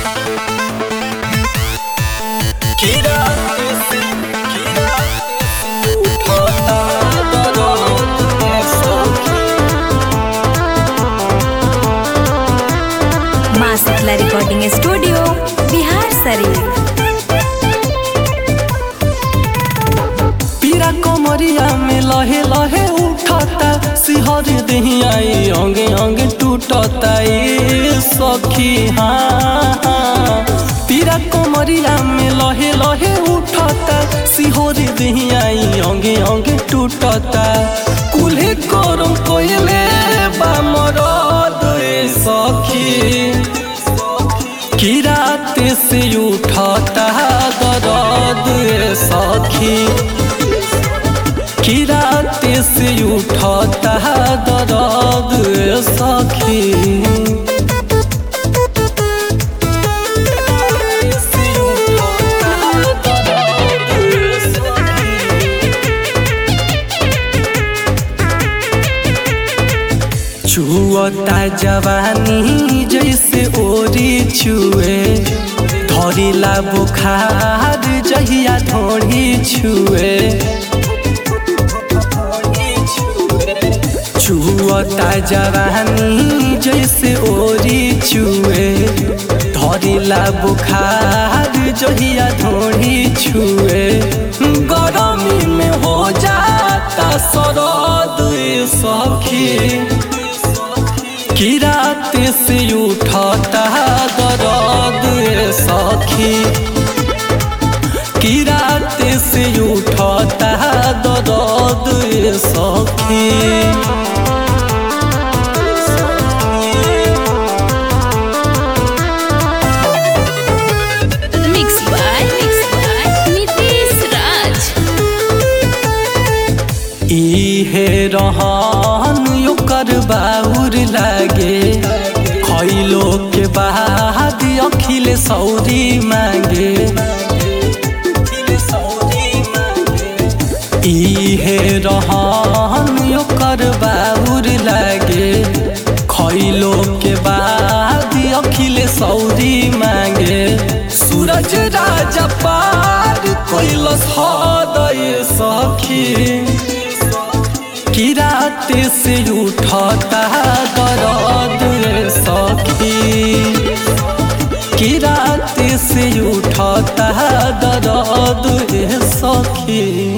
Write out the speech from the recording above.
Shitala recording studio Bihar Sharif. पीरा कमरिया में लहे लहे उठता सिहर दहिया अंगे अंगे टूटता सखी। हाँ पीरा कमरिया में लहे लहे उठता सिहर दहिया अंगे अंगे टूटता कुल्हे करम कोयले बामरद सखी। की रात से उठता दर्द सखी। की रात से उठता दर्द सखी। छुअता जवानी जैसे ओरी छुए धरिला बुखार जहिया ढोड़ी छुए। छुअता जवानी जैसे ओरी छुए धरिला बुखार जहिया ढोड़ी छुए। गरमी में हो जाता सरद सखी। की रात से उठता दर्द सखी। की रात से उठता दर्द सखी। Mix by Nitish Raj. इहे रहन ओकर बाउर लागे खैलो के बाद अखिल सौरी मांगे। इहे रहन ओकर बाउर लागे खैलो के बाद अखिल सौरी मांगे। सूरज राजा पार कैलस हृदय सखी। की रात से उठता दर्द सखी। की रात से उठता दर्द सखी।